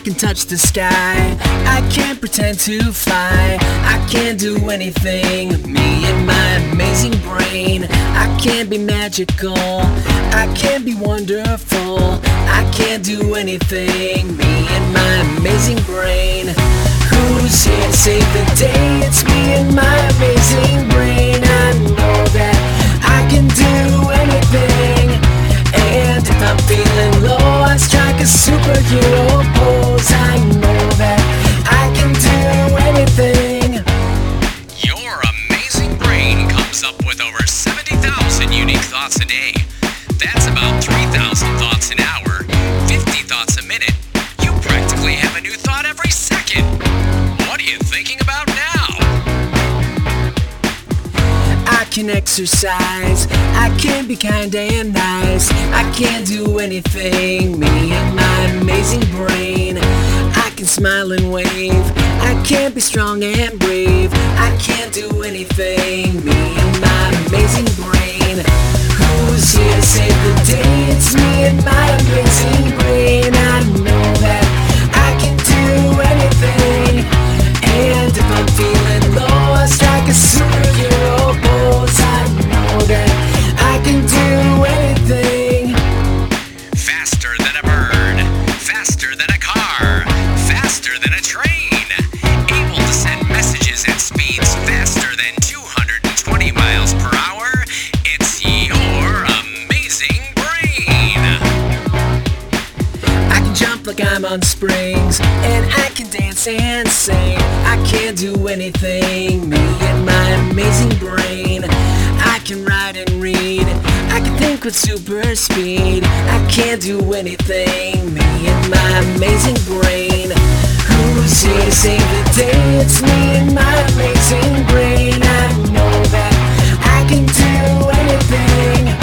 can touch the sky, I can't pretend to fly, I can't do anything, me and my amazing brain. I can't be magical, I can't be wonderful, I can't do anything, me and my amazing brain. Who's here to save the day? It's me and my amazing brain. I know that I can do anything, and if I'm feeling low, I strike a superhero pose. I know that I can do anything. Your amazing brain comes up with over 70,000 unique thoughts a day. That's about 3,000 thoughts an hour, 50 thoughts a minute. You practically have a new thought every second. What are you thinking about now? I can exercise, I can be kind and nice, I can't do anything, me and my amazing brain. I can smile and wave, I can't be strong and brave, I can't do anything, me and my amazing brain. Who's here to save the day? It's me and my amazing brain. I know that I can do anything, and if I'm feeling low, I strike a superhero pose. I know that I can do anything. Faster than a bird, faster than a car, faster than a train, able to send messages at speeds faster than 220 miles per hour. It's your amazing brain. I can jump like I'm on springs, and I can dance and sing. I can't do anything, me and my amazing brain. I can write and read, I can think with super speed. I can't do anything, me and my amazing brain. Who's here to save the day? It's me and my amazing brain. I know that I can do anything,